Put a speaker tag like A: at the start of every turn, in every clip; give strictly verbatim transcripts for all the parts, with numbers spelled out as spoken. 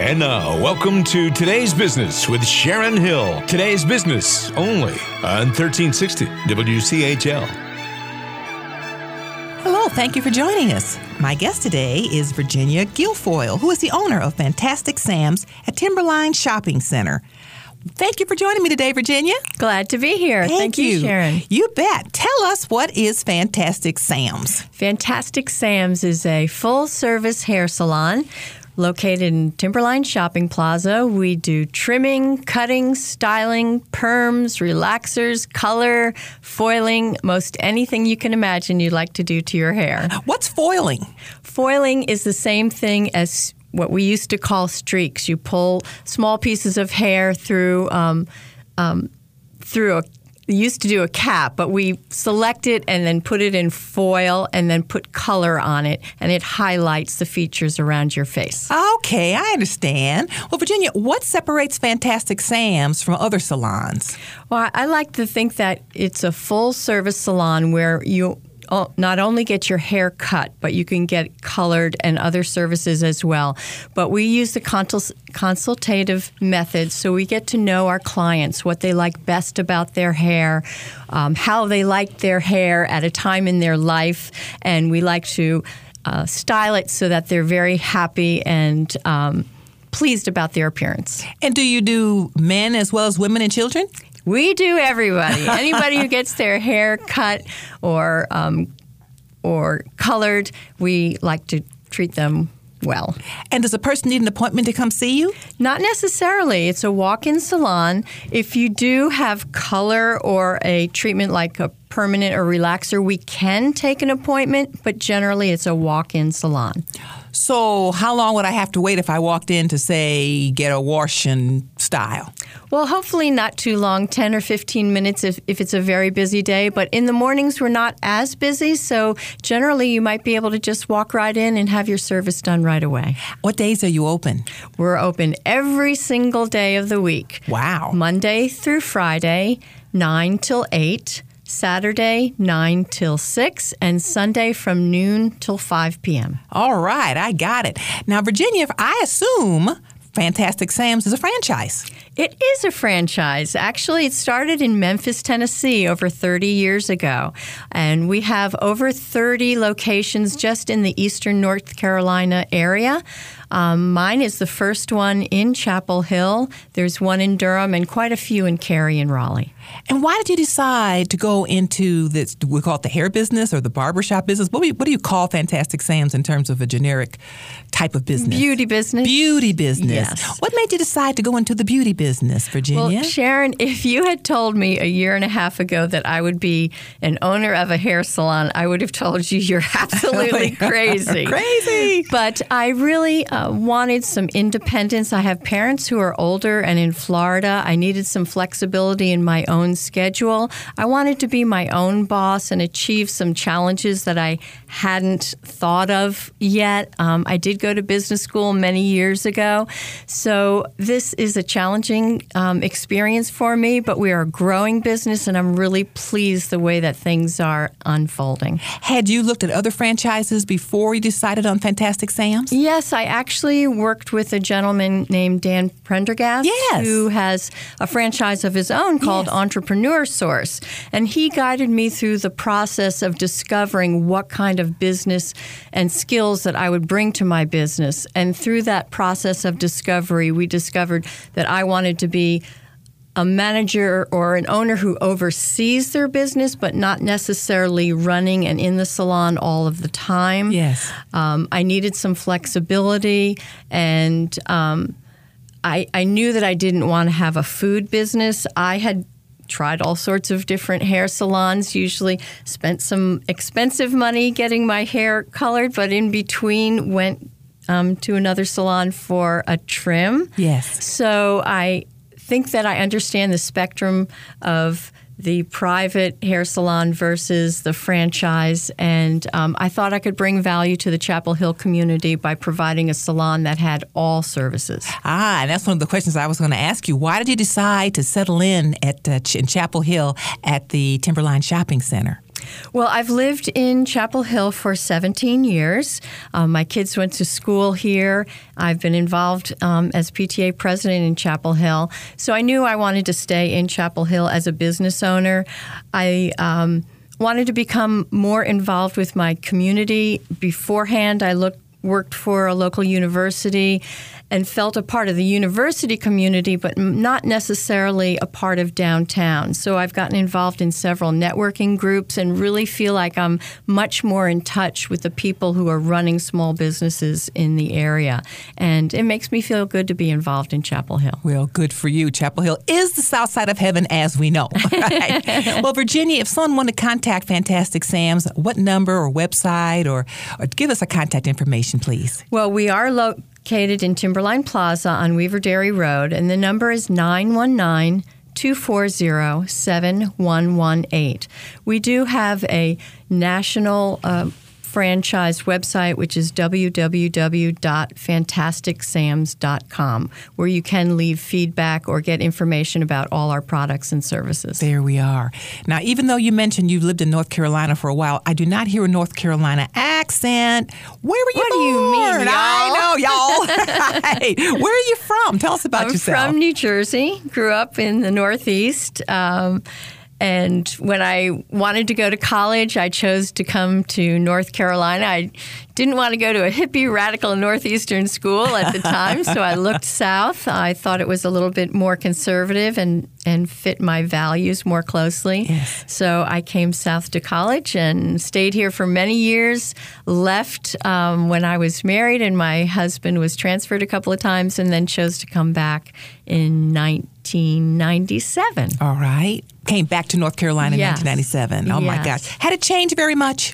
A: And now, welcome to Today's Business with Sharon Hill. Today's Business only on thirteen sixty W C H L.
B: Hello, thank you for joining us. My guest today is Virginia Guilfoyle, who is the owner of Fantastic Sam's at Timberline Shopping Center. Thank you for joining me today, Virginia.
C: Glad to be here.
B: Thank,
C: Thank you,
B: you,
C: Sharon.
B: You bet. Tell us, what is Fantastic Sam's?
C: Fantastic Sam's is a full-service hair salon located in Timberline Shopping Plaza. We do trimming, cutting, styling, perms, relaxers, color, foiling, most anything you can imagine you'd like to do to your hair.
B: What's foiling?
C: Foiling is the same thing as what we used to call streaks. You pull small pieces of hair through um, um, through a used to do a cap, but we select it and then put it in foil and then put color on it, and it highlights the features around your face.
B: Okay, I understand. Well, Virginia, what separates Fantastic Sam's from other salons?
C: Well, I like to think that it's a full-service salon where you not only get your hair cut, but you can get colored and other services as well. But we use the consul- consultative method, so we get to know our clients, what they like best about their hair, um, how they like their hair at a time in their life, and we like to uh, style it so that they're very happy and um, pleased about their appearance.
B: And do you do men as well as women and children?
C: We do everybody. Anybody who gets their hair cut or um, or colored, we like to treat them well.
B: And does a person need an appointment to come see you?
C: Not necessarily. It's a walk-in salon. If you do have color or a treatment like a permanent or relaxer, we can take an appointment, but generally it's a walk-in salon.
B: So how long would I have to wait if I walked in to, say, get a wash and style?
C: Well, hopefully not too long, ten or fifteen minutes if, if it's a very busy day. But in the mornings, we're not as busy, so generally you might be able to just walk right in and have your service done right away.
B: What days are you open?
C: We're open every single day of the week.
B: Wow.
C: Monday through Friday, nine till eight. Saturday, nine till six, and Sunday from noon till five p.m.
B: All right, I got it. Now, Virginia, I assume Fantastic Sam's is a franchise.
C: It is a franchise. Actually, it started in Memphis, Tennessee over thirty years ago. And we have over thirty locations just in the eastern North Carolina area. Um, mine is the first one in Chapel Hill. There's one in Durham and quite a few in Cary and Raleigh.
B: And why did you decide to go into this, we call it the hair business or the barbershop business? What do you, what do you call Fantastic Sam's in terms of a generic type of business?
C: Beauty business.
B: Beauty business.
C: Yes.
B: What made you decide to go into the beauty business, Virginia?
C: Well, Sharon, if you had told me a year and a half ago that I would be an owner of a hair salon, I would have told you you're absolutely crazy.
B: Crazy.
C: But I really uh, wanted some independence. I have parents who are older and in Florida. I needed some flexibility in my own schedule. I wanted to be my own boss and achieve some challenges that I hadn't thought of yet. Um, I did go to business school many years ago, so this is a challenging um, experience for me, but we are a growing business, and I'm really pleased the way that things are unfolding.
B: Had you looked at other franchises before you decided on Fantastic Sam's?
C: Yes, I actually worked with a gentleman named Dan Prendergast,
B: yes.
C: who has a franchise of his own called
B: yes.
C: Entrepreneur Source. And he guided me through the process of discovering what kind of business and skills that I would bring to my business. And through that process of discovery, we discovered that I wanted to be a manager or an owner who oversees their business, but not necessarily running and in the salon all of the time.
B: Yes.
C: Um, I needed some flexibility, and um, I, I knew that I didn't want to have a food business. I had tried all sorts of different hair salons, usually spent some expensive money getting my hair colored, but in between went um, to another salon for a trim.
B: Yes.
C: So I think that I understand the spectrum of the private hair salon versus the franchise, and um, I thought I could bring value to the Chapel Hill community by providing a salon that had all services.
B: Ah, and that's one of the questions I was going to ask you. Why did you decide to settle in at uh, Ch- in Chapel Hill at the Timberline Shopping Center?
C: Well, I've lived in Chapel Hill for seventeen years. Um, my kids went to school here. I've been involved um, as P T A president in Chapel Hill. So I knew I wanted to stay in Chapel Hill as a business owner. I um, wanted to become more involved with my community. Beforehand, I looked, worked for a local university and felt a part of the university community, but not necessarily a part of downtown. So I've gotten involved in several networking groups and really feel like I'm much more in touch with the people who are running small businesses in the area. And it makes me feel good to be involved in Chapel Hill.
B: Well, good for you. Chapel Hill is the south side of heaven, as we know. Right? Well, Virginia, if someone wanted to contact Fantastic Sam's, what number or website, or, or give us a contact information, please?
C: Well, we are located located in Timberline Plaza on Weaver Dairy Road, and the number is nine one nine, two four zero, seven one one eight. We do have a national uh, franchise website, which is w w w dot fantastic sams dot com, where you can leave feedback or get information about all our products and services.
B: There we are. Now, even though you mentioned you've lived in North Carolina for a while, I do not hear a North Carolina accent. Where were you
C: what
B: born?
C: do you mean, y'all?
B: I know, y'all. Right. Where are you from? Tell us about
C: I'm
B: yourself.
C: I'm from New Jersey. Grew up in the Northeast. Um, And when I wanted to go to college, I chose to come to North Carolina. I didn't want to go to a hippie, radical Northeastern school at the time, so I looked south. I thought it was a little bit more conservative and, and fit my values more closely.
B: Yes.
C: So I came south to college and stayed here for many years, left um, when I was married, and my husband was transferred a couple of times, and then chose to come back in nineteen ninety-seven.
B: All right. Came back to North Carolina in
C: Yes.
B: nineteen ninety-seven. Oh,
C: Yes.
B: my gosh. Had it changed very much?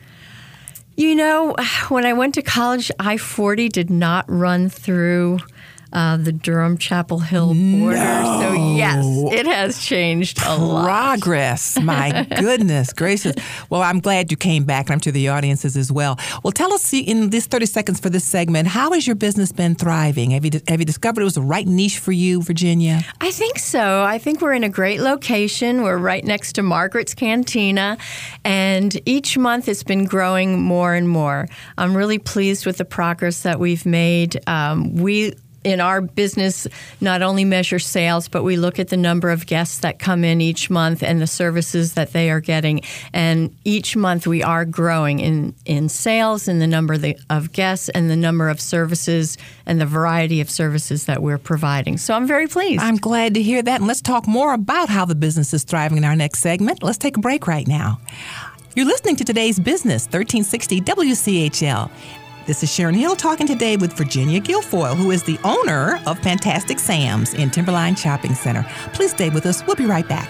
C: You know, when I went to college, I forty did not run through uh, the Durham-Chapel Hill border.
B: No.
C: So, yes, it has changed a lot.
B: Progress. My goodness gracious. Well, I'm glad you came back, and I'm to the audiences as well. Well, tell us in this thirty seconds for this segment, how has your business been thriving? Have you, have you discovered it was the right niche for you, Virginia?
C: I think so. I think we're in a great location. We're right next to Margaret's Cantina, and each month it's been growing more and more. I'm really pleased with the progress that we've made. Um, we in our business not only measure sales, but we look at the number of guests that come in each month and the services that they are getting. And each month we are growing in, in sales, in the number of, the, of guests, and the number of services and the variety of services that we're providing. So I'm very pleased.
B: I'm glad to hear that. And let's talk more about how the business is thriving in our next segment. Let's take a break right now. You're listening to Today's Business, thirteen sixty W C H L. This is Sharon Hill talking today with Virginia Guilfoyle, who is the owner of Fantastic Sam's in Timberline Shopping Center. Please stay with us. We'll be right back.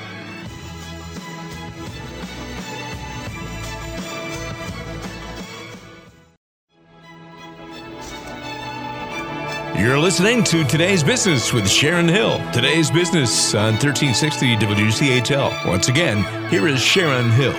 A: You're listening to Today's Business with Sharon Hill. Today's Business on thirteen sixty W C H L. Once again, here is Sharon Hill.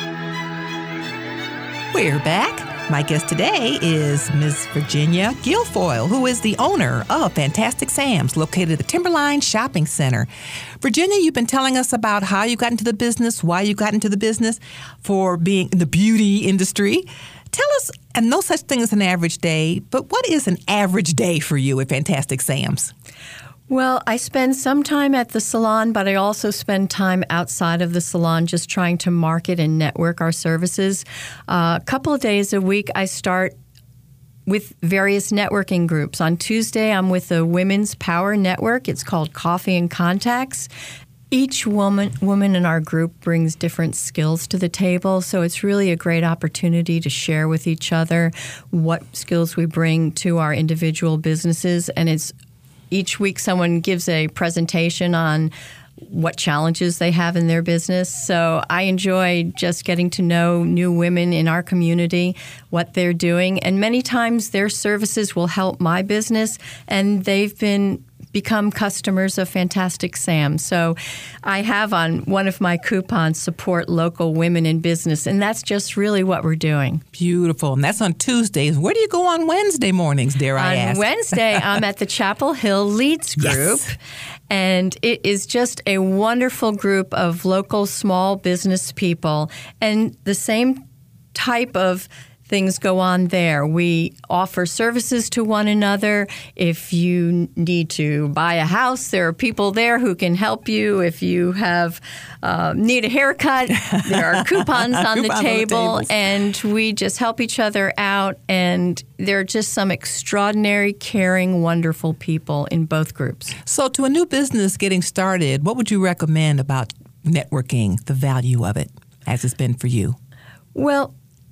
B: We're back. My guest today is Miz Virginia Guilfoyle, who is the owner of Fantastic Sam's, located at the Timberline Shopping Center. Virginia, you've been telling us about how you got into the business, why you got into the business, for being in the beauty industry. Tell us, and no such thing as an average day, but what is an average day for you at Fantastic Sam's?
C: Well, I spend some time at the salon, but I also spend time outside of the salon just trying to market and network our services. Uh, a couple of days a week, I start with various networking groups. On Tuesday, I'm with the Women's Power Network. It's called Coffee and Contacts. Each woman woman in our group brings different skills to the table, so it's really a great opportunity to share with each other what skills we bring to our individual businesses. And it's each week someone gives a presentation on what challenges they have in their business. So I enjoy just getting to know new women in our community, what they're doing. And many times their services will help my business, and they've been become customers of Fantastic Sam. So I have on one of my coupons, support local women in business, and that's just really what we're doing.
B: Beautiful. And that's on Tuesdays. Where do you go on Wednesday mornings, dare I ask?
C: On Wednesday, I'm at the Chapel Hill Leads Group.
B: Yes.
C: And it is just a wonderful group of local small business people. And the same type of things go on there. We offer services to one another. If you need to buy a house, there are people there who can help you. If you have uh, need a haircut, there are coupons on
B: Coupons
C: the table,
B: on the
C: and we just help each other out. And there are just some extraordinary, caring, wonderful people in both groups.
B: So to a new business getting started, what would you recommend about networking, the value of it, as it's been for you?
C: Well,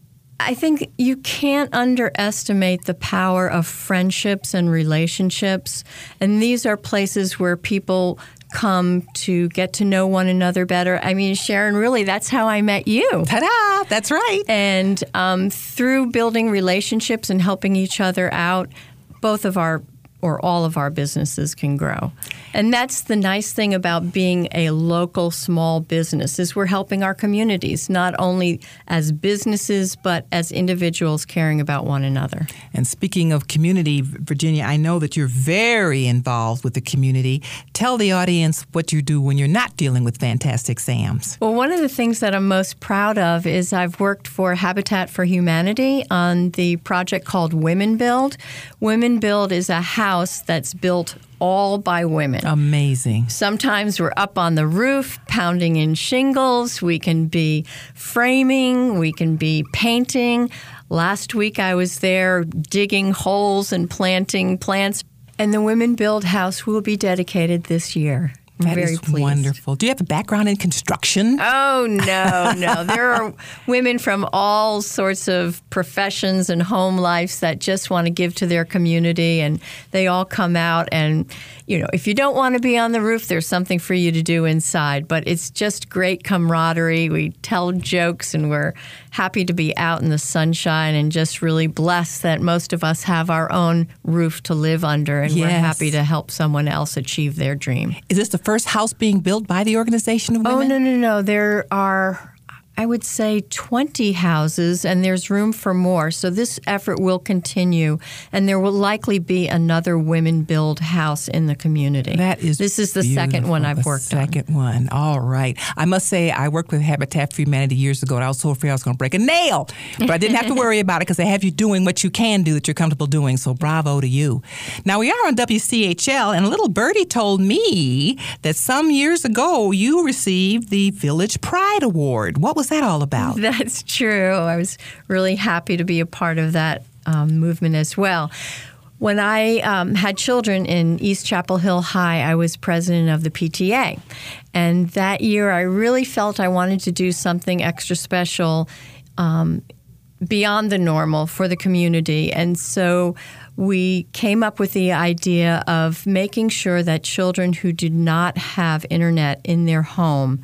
C: I think you can't underestimate the power of friendships and relationships. And these are places where people come to get to know one another better. I mean, Sharon, really, that's how I met you.
B: Ta-da! That's right.
C: And um, through building relationships and helping each other out, both of our or all of our businesses can grow. And that's the nice thing about being a local small business is we're helping our communities, not only as businesses, but as individuals caring about one another.
B: And speaking of community, Virginia, I know that you're very involved with the community. Tell the audience what you do when you're not dealing with Fantastic Sam's.
C: Well, one of the things that I'm most proud of is I've worked for Habitat for Humanity on the project called Women Build. Women Build is a house that's built all by women.
B: Amazing.
C: Sometimes we're up on the roof pounding in shingles. We can be framing. We can be painting. Last week I was there digging holes and planting plants. And the Women Build house will be dedicated this year. I'm
B: That
C: very
B: is
C: pleased.
B: wonderful. Do you have a background in construction?
C: Oh, no, no. There are women from all sorts of professions and home lives that just want to give to their community, and they all come out. And, you know, if you don't want to be on the roof, there's something for you to do inside. But it's just great camaraderie. We tell jokes, and we're happy to be out in the sunshine and just really blessed that most of us have our own roof to live under, and we're
B: Yes.
C: happy to help someone else achieve their dream.
B: Is this the first house being built by the Organization of Women?
C: Oh, no, no, no. There are, I would say, twenty houses, and there's room for more. So this effort will continue, and there will likely be another Women Build house in the community.
B: That is
C: This is the second one
B: beautiful.
C: I've
B: The
C: worked on.
B: second one. All right. I must say, I worked with Habitat for Humanity years ago, and I was so afraid I was going to break a nail. But I didn't have to worry about it because they have you doing what you can do that you're comfortable doing. So bravo to you. Now, we are on W C H L, and a little birdie told me that some years ago you received the Village Pride Award. What was that all about?
C: That's true. I was really happy to be a part of that um, movement as well. When I um, had children in East Chapel Hill High, I was president of the P T A. And that year, I really felt I wanted to do something extra special um, beyond the normal for the community. And so we came up with the idea of making sure that children who did not have internet in their home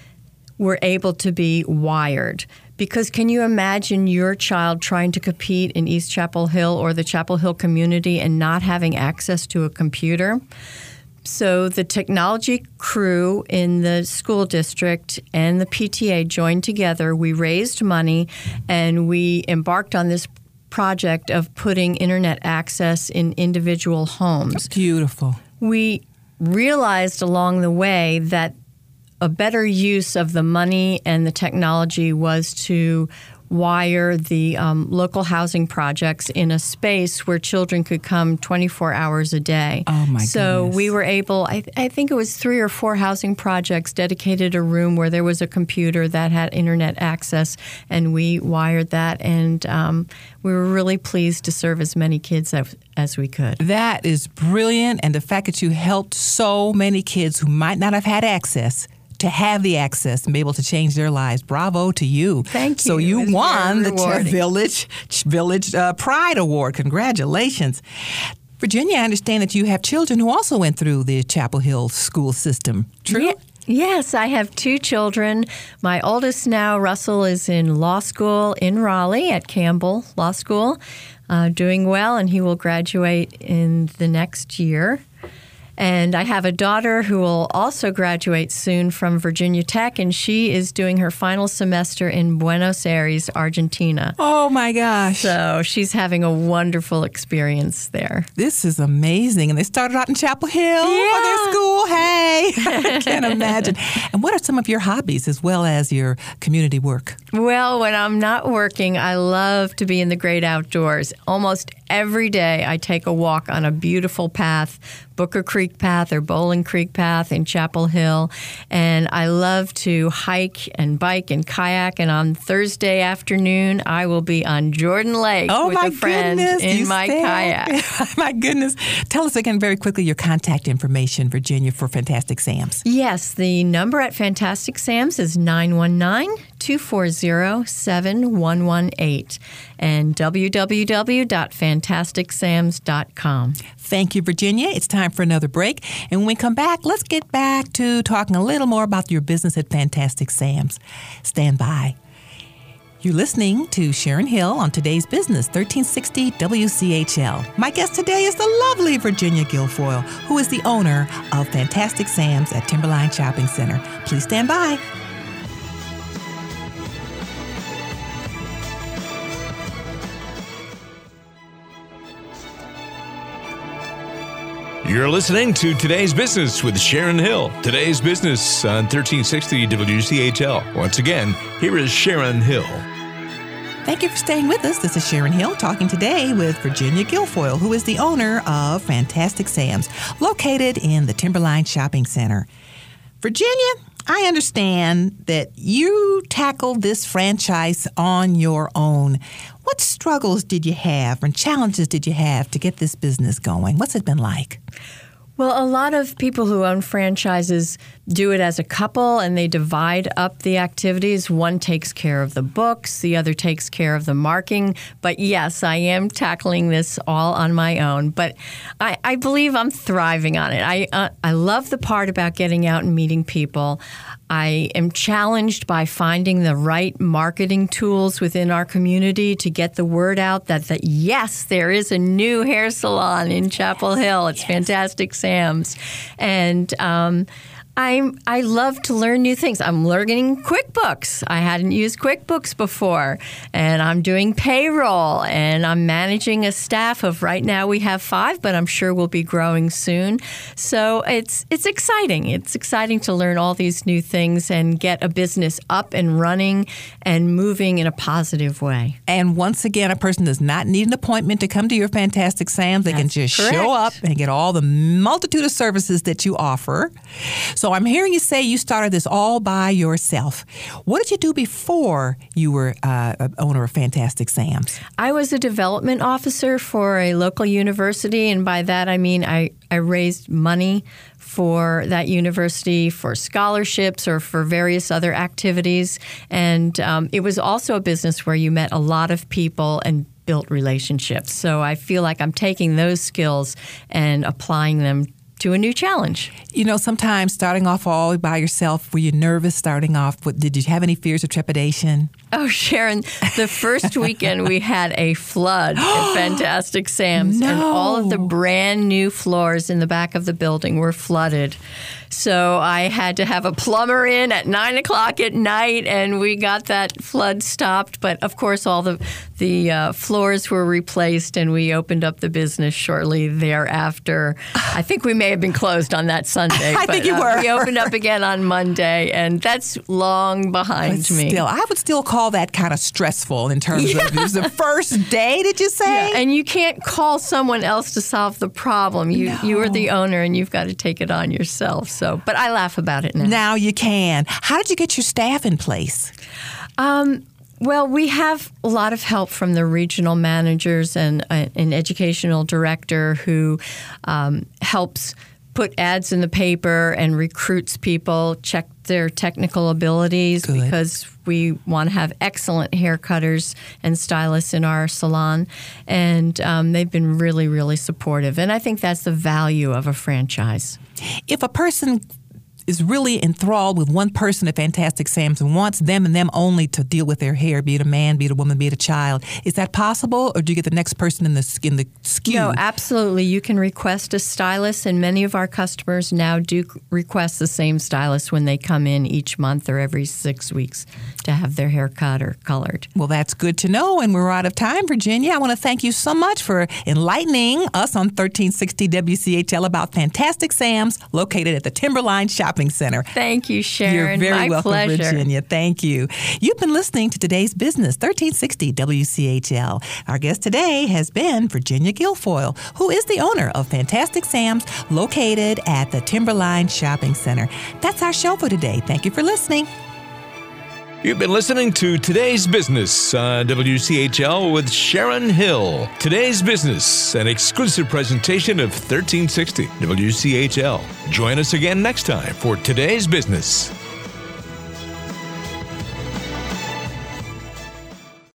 C: were able to be wired. Because can you imagine your child trying to compete in East Chapel Hill or the Chapel Hill community and not having access to a computer? So the technology crew in the school district and the P T A joined together. We raised money, and we embarked on this project of putting internet access in individual homes.
B: Beautiful.
C: We realized along the way that a better use of the money and the technology was to wire the um, local housing projects in a space where children could come twenty-four hours a day.
B: Oh, my
C: So
B: goodness.
C: we were able, I, I think it was three or four housing projects dedicated a room where there was a computer that had internet access, and we wired that, and um, we were really pleased to serve as many kids as, as we could.
B: That is brilliant, and the fact that you helped so many kids who might not have had access to have the access and be able to change their lives. Bravo to you.
C: Thank
B: So
C: you.
B: you
C: It was
B: won
C: very
B: the
C: rewarding.
B: Village Village uh, Pride Award. Congratulations. Virginia, I understand that you have children who also went through the Chapel Hill school system. True?
C: Ye- Yes, I have two children. My oldest now, Russell, is in law school in Raleigh at Campbell Law School, uh, doing well, and he will graduate in the next year. And I have a daughter who will also graduate soon from Virginia Tech, and she is doing her final semester in Buenos Aires, Argentina.
B: Oh, my gosh.
C: So she's having a wonderful experience there.
B: This is amazing. And they started out in Chapel Hill
C: Yeah.
B: for their school. Hey, I can't imagine. And what are some of your hobbies as well as your community work?
C: Well, when I'm not working, I love to be in the great outdoors. Almost every day I take a walk on a beautiful path, Booker Creek Path or Bowling Creek Path in Chapel Hill. And I love to hike and bike and kayak. And on Thursday afternoon, I will be on Jordan Lake
B: Oh,
C: with
B: my
C: a friend
B: goodness.
C: in
B: You
C: my
B: stay-
C: kayak.
B: My goodness. Tell us again very quickly your contact information, Virginia, for Fantastic Sam's.
C: Yes, the number at Fantastic Sam's is nine one nine, two four zero, seven one one eight and w w w dot fantastic sams dot com.
B: Thank you, Virginia. It's time for another break. And when we come back, let's get back to talking a little more about your business at Fantastic Sam's. Stand by. You're listening to Sharon Hill on Today's Business, thirteen sixty W C H L. My guest today is the lovely Virginia Guilfoyle, who is the owner of Fantastic Sam's at Timberline Shopping Center. Please stand by.
A: You're listening to Today's Business with Sharon Hill. Today's Business on thirteen sixty W C H L. Once again, here is Sharon Hill.
B: Thank you for staying with us. This is Sharon Hill talking today with Virginia Guilfoyle, who is the owner of Fantastic Sam's, located in the Timberline Shopping Center. Virginia, I understand that you tackled this franchise on your own. What struggles did you have and challenges did you have to get this business going? What's it been like?
C: Well, a lot of people who own franchises do it as a couple, and they divide up the activities. One takes care of the books, the other takes care of the marketing. But yes, I am tackling this all on my own. But I, I believe I'm thriving on it. I uh, I love the part about getting out and meeting people. I am challenged by finding the right marketing tools within our community to get the word out that, that yes, there is a new hair salon in Chapel Hill. It's
B: Yes.
C: Fantastic Sam's. And um, I'm, I love to learn new things. I'm learning QuickBooks. I hadn't used QuickBooks before. And I'm doing payroll. And I'm managing a staff of, right now we have five, but I'm sure we'll be growing soon. So it's it's exciting. It's exciting to learn all these new things and get a business up and running and moving in a positive way.
B: And once again, a person does not need an appointment to come to your Fantastic Sam's. They can
C: That's
B: just
C: correct.
B: show up and get all the multitude of services that you offer. So I'm hearing you say you started this all by yourself. What did you do before you were uh, a owner of Fantastic Sam's?
C: I was a development officer for a local university, and by that I mean I, I raised money for that university for scholarships or for various other activities. And um, it was also a business where you met a lot of people and built relationships. So I feel like I'm taking those skills and applying them to a new challenge.
B: You know, sometimes starting off all by yourself, were you nervous starting off? What, did you have any fears or trepidation?
C: Oh, Sharon, the first weekend we had a flood at Fantastic Sam's,
B: No.
C: and all of the brand new floors in the back of the building were flooded. So I had to have a plumber in at nine o'clock at night, and we got that flood stopped. But of course, all the the uh, floors were replaced, and we opened up the business shortly thereafter. I think we may have been closed on that Sunday.
B: I
C: but,
B: think you
C: uh,
B: were.
C: We opened up again on Monday, and that's long behind
B: But
C: me.
B: still, I would still call that kind of stressful in terms of it was the first day, did you say?
C: Yeah, and you can't call someone else to solve the problem. You
B: No.
C: you are the owner, and you've got to take it on yourself. So, but I laugh about it now.
B: Now you can. How did you get your staff in place?
C: Um, well, we have a lot of help from the regional managers and uh, an educational director who um, helps put ads in the paper and recruits people, check their technical abilities.
B: Good.
C: Because we want to have excellent hair cutters and stylists in our salon. And um, they've been really, really supportive. And I think that's the value of a franchise.
B: If a person is really enthralled with one person at Fantastic Sam's and wants them and them only to deal with their hair, be it a man, be it a woman, be it a child. Is that possible, or do you get the next person in the in the queue?
C: No, absolutely. You can request a stylist, and many of our customers now do request the same stylist when they come in each month or every six weeks to have their hair cut or colored.
B: Well, that's good to know, and we're out of time, Virginia. I want to thank you so much for enlightening us on thirteen sixty W C H L about Fantastic Sam's, located at the Timberline Shopping Center.
C: Thank you, Sharon.
B: You're very
C: My
B: welcome,
C: pleasure.
B: Virginia. Thank you. You've been listening to Today's Business, thirteen sixty W C H L. Our guest today has been Virginia Guilfoyle, who is the owner of Fantastic Sam's, located at the Timberline Shopping Center. That's our show for today. Thank you for listening.
A: You've been listening to Today's Business on W C H L with Sharon Hill. Today's Business, an exclusive presentation of thirteen sixty W C H L. Join us again next time for Today's Business.